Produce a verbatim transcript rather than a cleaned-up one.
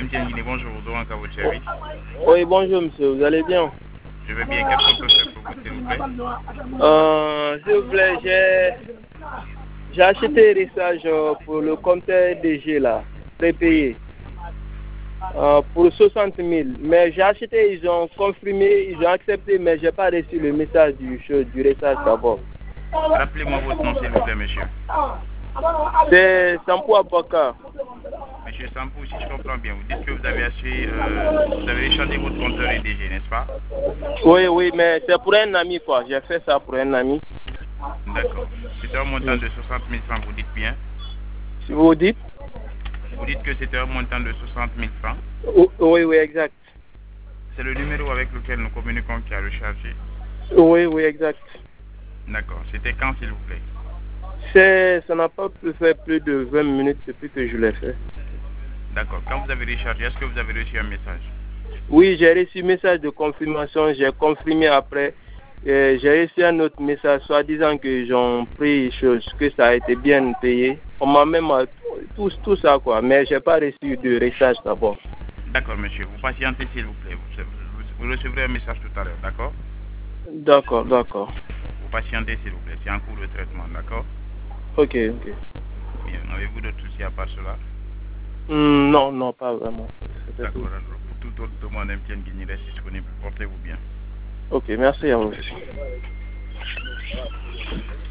M T N Guinée, bonjour, donc à votre service. Oui, bonjour monsieur, vous allez bien? Je vais bien, qu'est-ce qu'on peut faire pour vous, s'il vous plaît? Euh, s'il vous plaît, j'ai j'ai acheté un message pour le compteur D G là, prépayé, euh, pour soixante mille. Mais j'ai acheté, ils ont confirmé, ils ont accepté, mais j'ai pas reçu le message du, du message d'abord. Rappelez-moi votre nom, s'il vous plaît, monsieur. C'est Sampou Abaka. Monsieur Sampou, si je comprends bien, vous dites que vous avez acheté, euh, vous avez échangé votre compteur D G, n'est-ce pas? Oui, oui, mais c'est pour un ami quoi, j'ai fait ça pour un ami. D'accord. C'était un montant de soixante mille francs, vous dites bien? Si vous dites? Vous dites que c'était un montant de soixante mille francs? Oui, oui, exact. C'est le numéro avec lequel nous communiquons qui a rechargé? Oui, oui, exact. D'accord. C'était quand, s'il vous plaît? C'est, ça n'a pas pu faire plus de vingt minutes depuis que je l'ai fait. D'accord. Quand vous avez rechargé, est-ce que vous avez reçu un message? Oui, j'ai reçu un message de confirmation, j'ai confirmé après. Et j'ai reçu un autre message, soit disant que j'ai pris chose, que ça a été bien payé. On m'a même tout, tout ça quoi, mais j'ai pas reçu de message d'abord. D'accord, monsieur. Vous patientez, s'il vous plaît. Vous, vous, vous recevrez un message tout à l'heure, d'accord? D'accord, d'accord. Vous patientez, s'il vous plaît. C'est en cours de traitement, d'accord? Ok, ok. Bien. Avez-vous d'autres soucis à part cela? Mm, non, non, pas vraiment. D'accord. Alors, pour toute autre demande, M T N Guinée reste disponible. Portez-vous bien. Ok, merci à vous.